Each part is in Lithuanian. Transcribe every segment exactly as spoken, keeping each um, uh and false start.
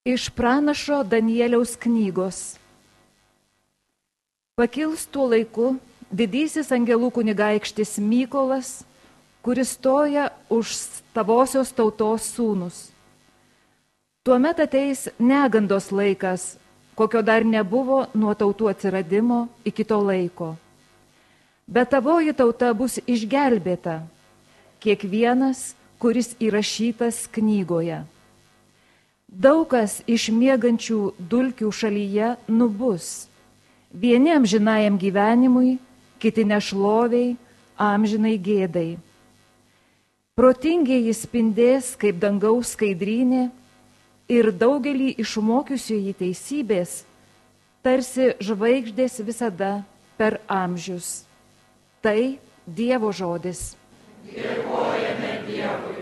Iš pranašo Danieliaus knygos. Pakils tuo laiku didysis angelų kunigaikštis Mykolas, kuris stoja už tavosios tautos sūnus. Tuomet ateis negandos laikas, kokio dar nebuvo nuo tautų atsiradimo iki to laiko. Bet tavoji tauta bus išgelbėta, kiekvienas, kuris įrašytas knygoje. Daug kas iš miegančių dulkių šalyje nubus, vieni amžinajam gyvenimui, kiti nešloviai, amžinai gėdai. Protingieji spindės kaip dangaus skaidrynė ir daugelį išmokiusiųjų teisybės, tarsi žvaigždės visada per amžius. Tai Dievo žodis. Dėkojame Dievui.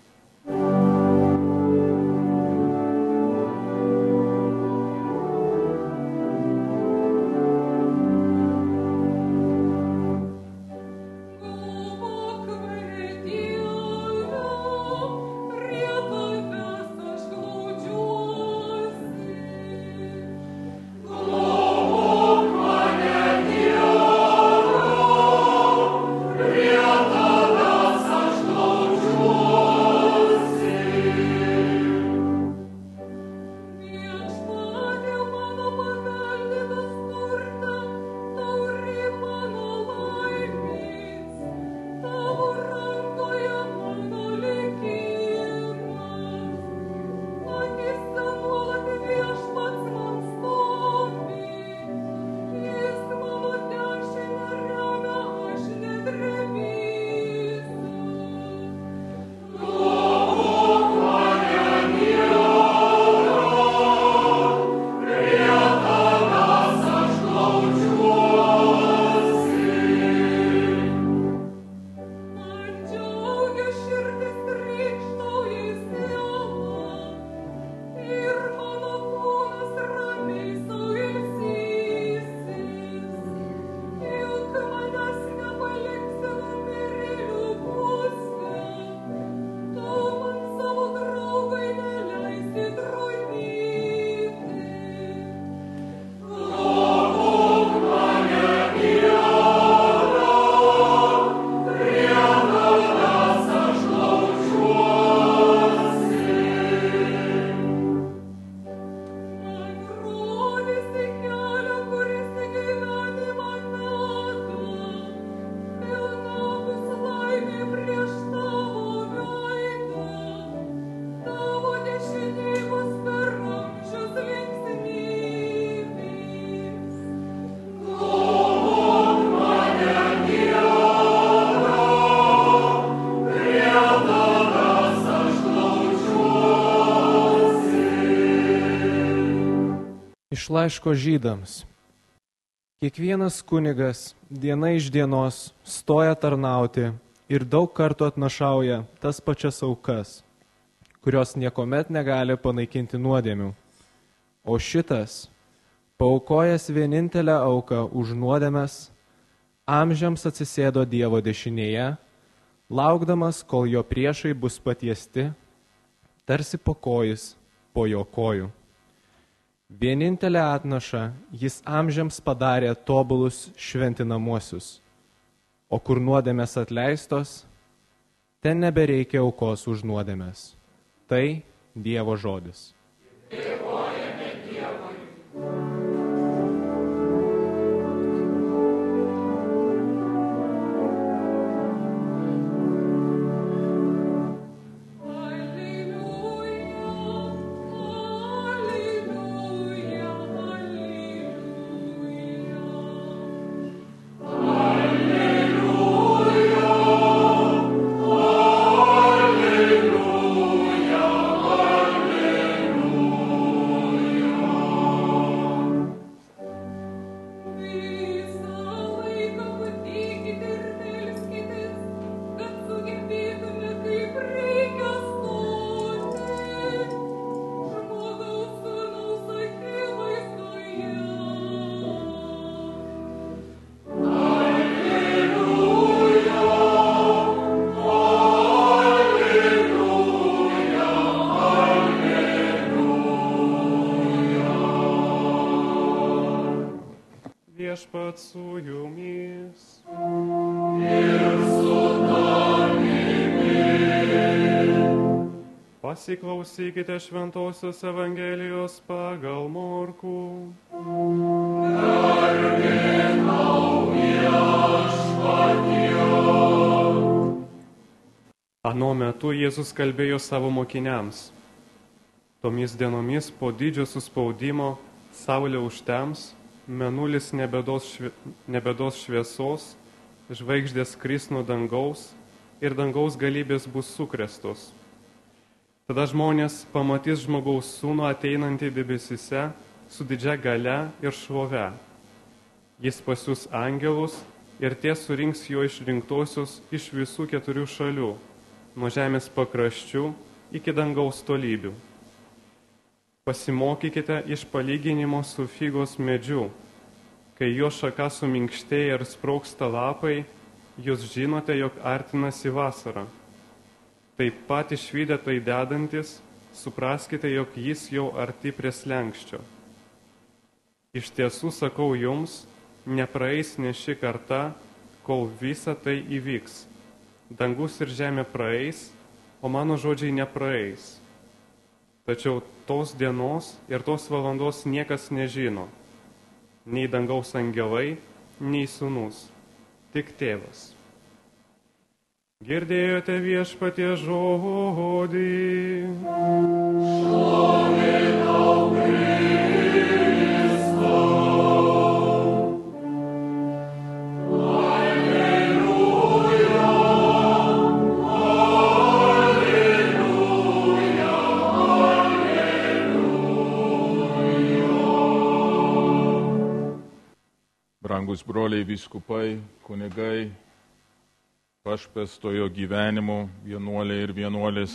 Iš laiško Žydams. Kiekvienas kunigas diena iš dienos stoja tarnauti ir daug kartų atnašauja tas pačias aukas, kurios niekuomet negali panaikinti nuodėmių. O šitas, paaukojęs vienintelę auką už nuodėmes, amžiams atsisėdo Dievo dešinėje, laukdamas, kol jo priešai bus patiesti, tarsi pakojis po jo kojų. Vienintelę atnašą jis amžiams padarė tobulus šventinamuosius, o kur nuodėmės atleistos, ten nebereikia aukos už nuodėmės. Tai Dievo žodis. Dėkojame Dievui. Alleluia, alleluia. Viešpats su jumis. Ir su tavimi. Pasiklausykite Šventosios Evangelijos pagal Morkų. Garbė tau, Viešpatie. Anuo metu Jėzus kalbėjo savo mokiniams. Tomis dienomis po didžio suspaudimo saulė užtems, mėnulis nebedos, švi, nebedos šviesos, žvaigždės kris nuo dangaus ir dangaus galybės bus sukrestos. Tada žmonės pamatys žmogaus sūnų ateinantį debesyse su didžia galia ir šlove. Jis pasiųs angelus ir tie surinks jo išrinktosius iš visų keturių šalių, nuo žemės pakraščių iki dangaus tolybių. Pasimokykite iš palyginimo su figos medžiu. Kai jo šaka suminkštėja ir sprogsta lapai, jūs žinote, jog artinasi vasara. Taip pat išvydę tai dedantis, supraskite, jog jis jau arti prie slenkščio. Iš tiesų sakau jums, nepraeis ne ši karta, kol visa tai įvyks. Dangus ir žemė praeis, o mano žodžiai nepraeis. Tačiau tos dienos ir tos valandos niekas nežino, nei dangaus angelai, nei sūnus, tik tėvas. Girdėjote Viešpatie žodį. Šlovė tau, Kristau. Alleluja, alleluja, alleluja. Brangus broliai vyskupai, kunigai, pašvęstojo gyvenimo vienuoliai ir vienuolės.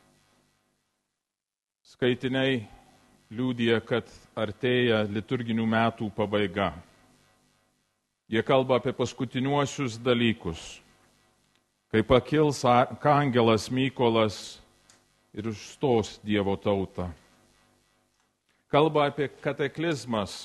Skaitiniai liudija, kad artėja liturginių metų pabaiga. Jie kalba apie paskutiniuosius dalykus, kai pakils arkangelas Mykolas ir užstos Dievo tautą. Kalba apie kataklizmas,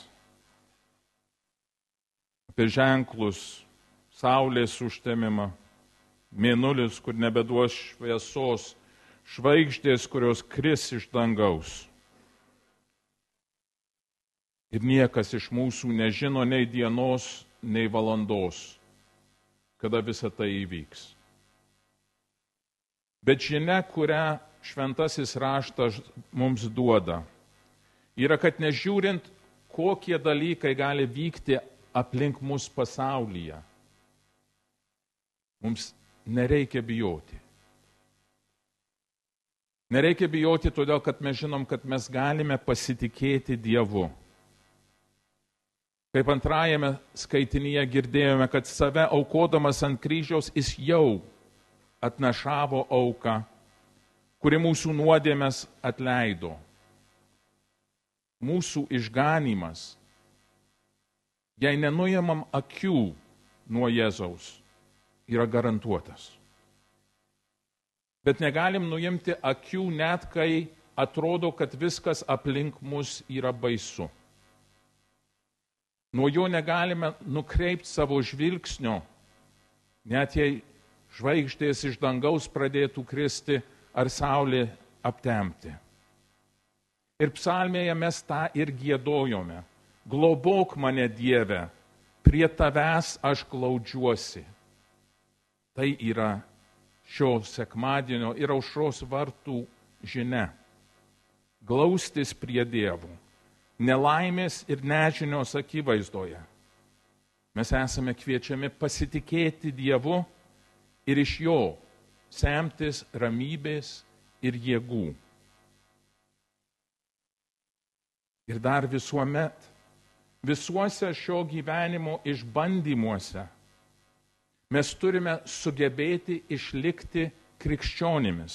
apie ženklus, saulės užtemimą, mėnulis, kur nebeduos šviesos, žvaigždės, kurios kris iš dangaus. Ir niekas iš mūsų nežino nei dienos, nei valandos, kada visa tai įvyks. Bet žinia, kurią šventasis raštas mums duoda, yra, kad nežiūrint, kokie dalykai gali vykti aplink mus pasaulyje, mums nereikia bijoti. Nereikia bijoti todėl, kad mes žinom, kad mes galime pasitikėti Dievu. Kaip antrajame skaitinyje girdėjome, kad save aukodamas ant kryžiaus jis jau atnašavo auką, kuri mūsų nuodėmes atleido. Mūsų išganymas, jei nenuimam akių nuo Jėzaus, yra garantuotas. Bet negalim nuimti akių net, kai atrodo, kad viskas aplink mus yra baisu. Nuo jo negalime nukreipti savo žvilgsnio, net jei žvaigždės iš dangaus pradėtų kristi ar saulė aptemti. Ir psalmėje mes tą ir giedojome. Globok mane, Dieve, prie tavęs aš glaudžiuosi. Tai yra šio sekmadienio ir aušros vartų žinia. Glaustis prie Dievo, nelaimės ir nežinios akivaizdoje. Mes esame kviečiami pasitikėti Dievu ir iš jo semtis ramybės ir jėgų. Ir dar visuomet, visuose šio gyvenimo išbandymuose, mes turime sugebėti išlikti krikščionimis.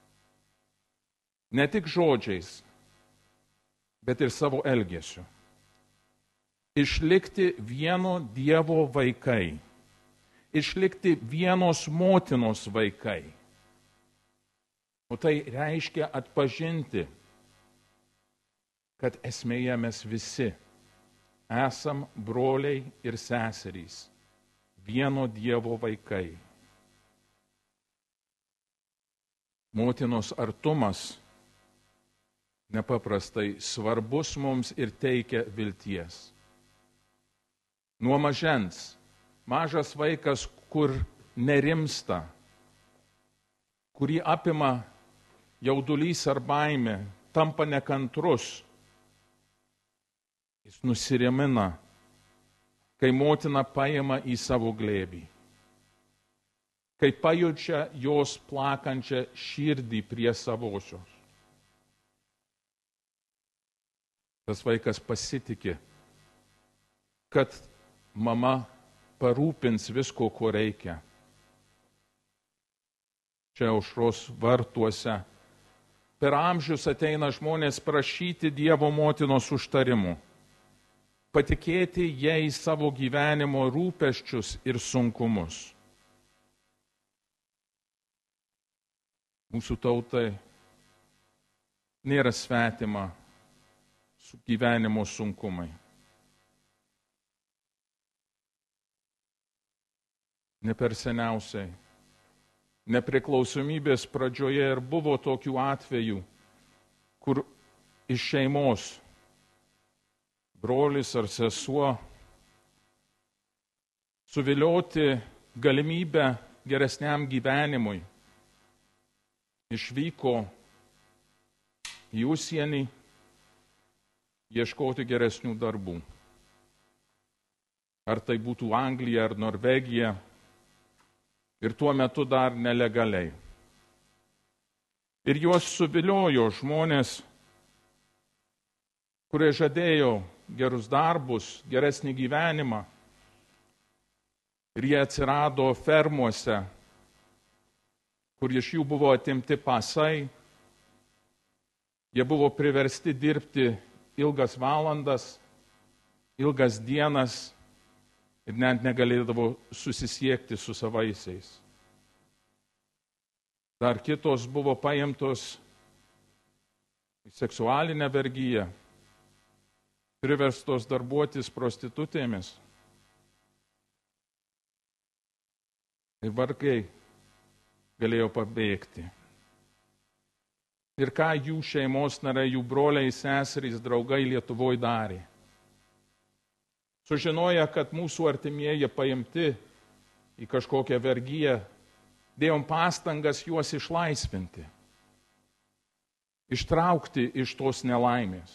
Ne tik žodžiais, bet ir savo elgesiu. Išlikti vieno Dievo vaikai. Išlikti vienos motinos vaikai. O tai reiškia atpažinti, kad esmėje mes visi esam broliai ir seserys, vieno Dievo vaikai. Motinos artumas nepaprastai svarbus mums ir teikia vilties. Nuo mažens, mažas vaikas, kur nerimsta, kurį apima jaudulys ar baimė, tampa nekantrus, jis nusiramina, kai motina paima į savo glėbį, kai pajaučia jos plakančią širdį prie savosios. Tas vaikas pasitikė, kad mama parūpins visko, ko reikia. Čia Aušros vartuose per amžius ateina žmonės prašyti Dievo motinos užtarimų, patikėti jai savo gyvenimo rūpesčius ir sunkumus. Mūsų tautai nėra svetima su gyvenimo sunkumai. Ne per seniausiai, nepriklausomybės pradžioje ir buvo tokių atvejų, kur iš šeimos brolis ar sesuo suvilioti galimybę geresniam gyvenimui išvyko į užsienį ieškoti geresnių darbų. Ar tai būtų Anglija ar Norvegija, ir tuo metu dar nelegaliai. Ir juos suviliojo žmonės, kurie žadėjo gerus darbus, geresnį gyvenimą. Ir jie atsirado fermuose, kur iš jų buvo atimti pasai. Jie buvo priversti dirbti ilgas valandas, ilgas dienas ir net negalėdavo susisiekti su savaisiais. Dar kitos buvo paimtos į seksualinę vergyją, priverstos darbuotis prostitutėmis. Ir vargiai galėjo pabėgti. Ir ką jų šeimos nariai, jų broliai, seserys, draugai Lietuvoje darė. Sužinoję, kad mūsų artimieji paimti į kažkokią vergyją, dėjom pastangas juos išlaisvinti, ištraukti iš tos nelaimės.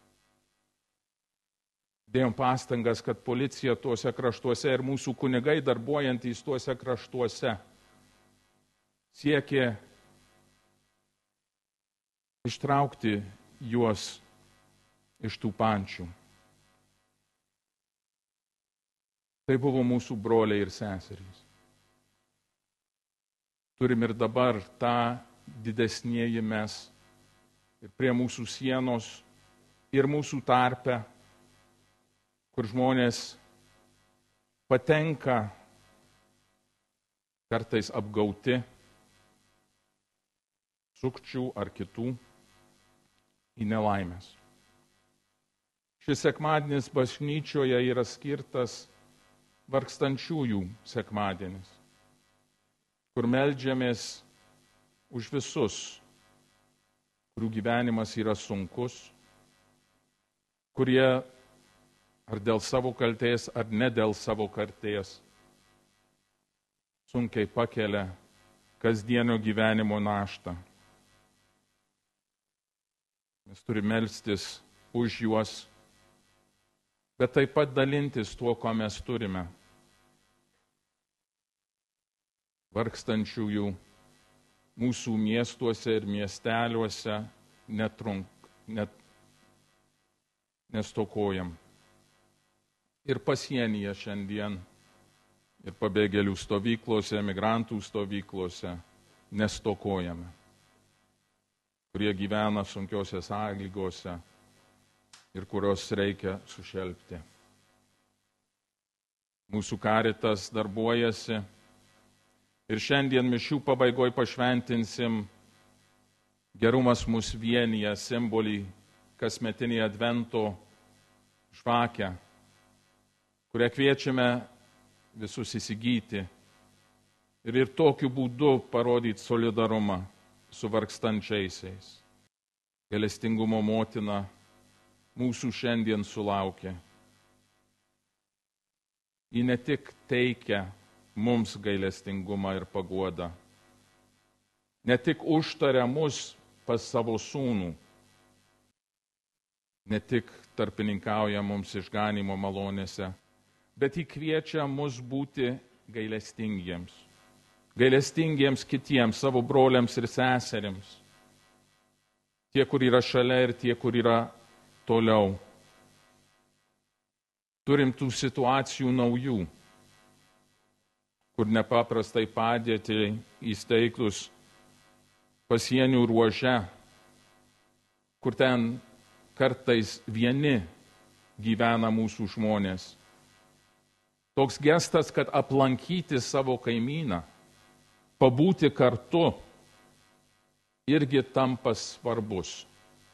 Dėjom pastangas, kad policija tuose kraštuose ir mūsų kunigai darbuojantys tuose kraštuose siekė ištraukti juos iš tų pančių. Tai buvo mūsų broliai ir seserys. Turim ir dabar tą didesnėji mes ir prie mūsų sienos ir mūsų tarpe, kur žmonės patenka kartais apgauti sukčių ar kitų į nelaimės. Šis sekmadienis bažnyčioje yra skirtas vargstančiųjų sekmadienis, kur meldžiamės už visus, kurių gyvenimas yra sunkus, kurie ar dėl savo kaltės, ar ne dėl savo kaltės sunkiai pakelia kasdienio gyvenimo naštą. Mes turime melstis už juos, bet taip pat dalintis tuo, ko mes turime. Vargstančiųjų mūsų miestuose ir miesteliuose netrunk, net, nestokojam. Ir pasienyje šiandien, ir pabėgėlių stovyklose, migrantų stovyklose nestokojame, kurie gyvena sunkiose sąlygose ir kurios reikia sušelpti. Mūsų karitas darbuojasi ir šiandien mišių pabaigoje pašventinsim Gerumas mus vienyje simbolį kasmetinį advento žvakę, kurią kviečiame visus įsigyti ir ir tokiu būdu parodyti solidarumą su vargstančiaisiais. Gailestingumo motina mūsų šiandien sulaukia. Ji ne tik teikia mums gailestingumą ir paguodą, ne tik užtaria mus pas savo sūnų, ne tik tarpininkauja mums išganimo malonėse, bet ji kviečia mus būti gailestingiems. Gailestingiems kitiems, savo broliams ir seserims. Tie, kur yra šalia ir tie, kur yra toliau. Turim tų situacijų naujų, kur nepaprastai padėti įsteigtus pasienių ruože, kur ten kartais vieni gyvena mūsų žmonės. Toks gestas, kad aplankyti savo kaimyną, pabūti kartu, irgi tampa svarbus.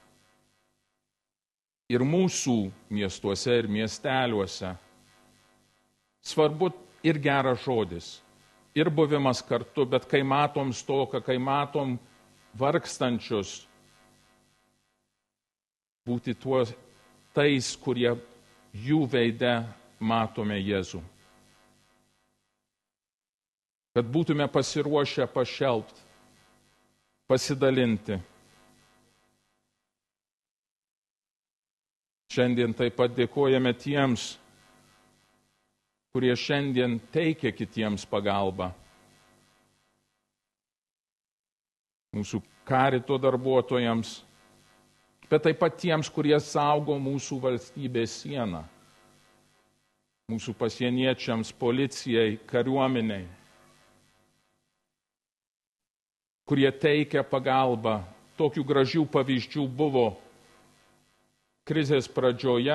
Ir mūsų miestuose ir miesteliuose svarbu ir geras žodis, ir buvimas kartu, bet kai matom stoką, kai matom vargstančius, būti tuos tais, kurie jų veide matome Jėzų. Kad būtume pasiruošę pašelbti, pasidalinti. Šiandien taip pat dėkojame tiems, kurie šiandien teikia kitiems pagalbą. Mūsų karito darbuotojams, bet taip pat tiems, kurie saugo mūsų valstybės sieną. Mūsų pasieniečiams, policijai, kariuomeniai, kurie teikia pagalbą. Tokių gražių pavyzdžių buvo krizės pradžioje,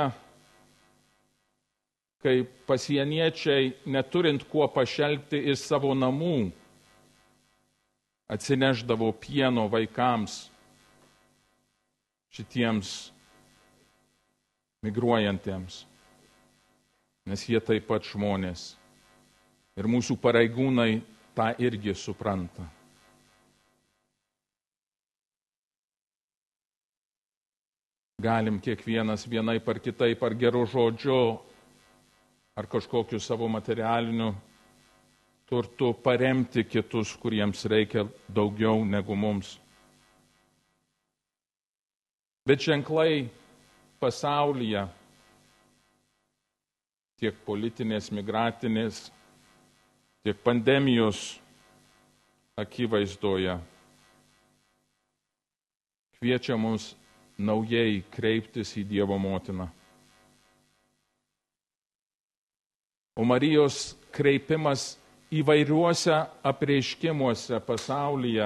kai pasieniečiai, neturint kuo pašelpti iš savo namų, atsineždavo pieno vaikams, šitiems migruojantiems, nes jie taip pat žmonės. Ir mūsų pareigūnai tą irgi supranta. Galim kiekvienas vienaip ar kitaip, ar geru žodžiu, ar kažkokiu savo materialiniu turtu paremti kitus, kuriems reikia daugiau negu mums. Bet ženklai pasaulyje, tiek politinės, migratinės, tiek pandemijos akivaizdoje, kviečia mus naujai kreiptis į Dievo motiną. O Marijos kreipimas įvairiuose apreiškimuose pasaulyje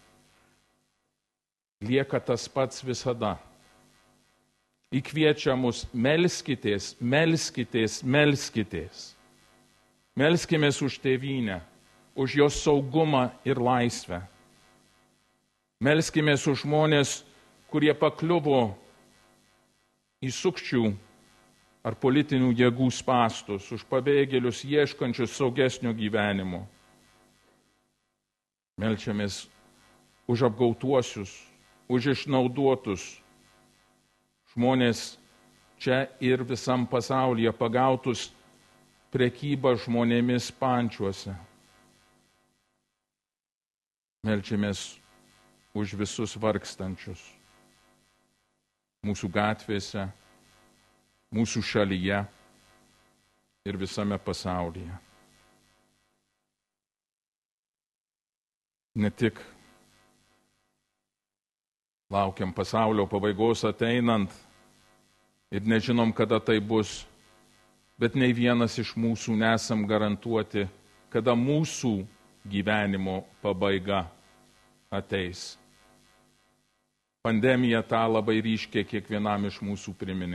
lieka tas pats visada. Įkviečia mus melskitės, melskitės, melskitės. Melskimės už tėvynę, už jos saugumą ir laisvę. Melskimės už žmonės, kurie pakliuvo į sukčių ar politinių jėgų spąstus, už pabėgėlius ieškančius saugesnio gyvenimo. Melčiamės už apgautuosius, už išnaudotus žmonės čia ir visam pasaulyje pagautus prekybą žmonėmis pančiuose. Melčiamės už visus vargstančius mūsų gatvėse, mūsų šalyje ir visame pasaulyje. Ne tik laukiam pasaulio pabaigos ateinant ir nežinom, kada tai bus, bet nei vienas iš mūsų nesam garantuoti, kada mūsų gyvenimo pabaiga ateis. Pandemija tą labai ryškiai kiekvienam iš mūsų priminė.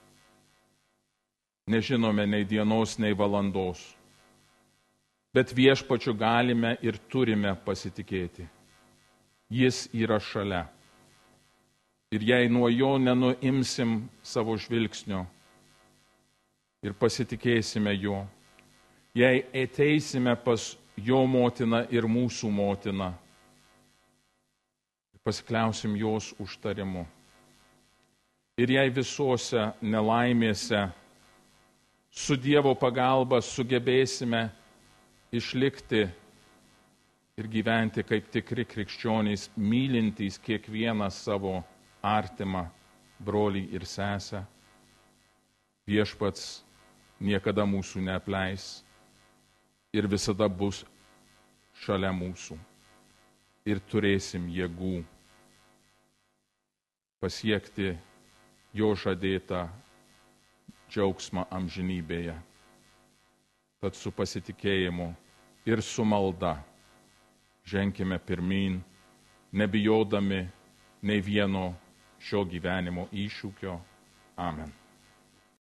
Nežinome nei dienos, nei valandos, bet viešpačiu galime ir turime pasitikėti. Jis yra šalia. Ir jei nuo jo nenuimsim savo žvilgsnio, ir pasitikėsime juo, jei ateisime pas jo motiną ir mūsų motiną, pasikliausim jos užtarimu. Ir jei visose nelaimėse su Dievo pagalba sugebėsime išlikti ir gyventi kaip tikri krikščionys, mylintys kiekvieną savo artimą brolį ir sesę, viešpats niekada mūsų neapleis ir visada bus šalia mūsų ir turėsim jėgų pasiekti jo žadėtą džiaugsmą amžinybėje. Tad su pasitikėjimu ir su malda ženkime pirmyn, nebijodami nei vieno šio gyvenimo iššūkio. Amen.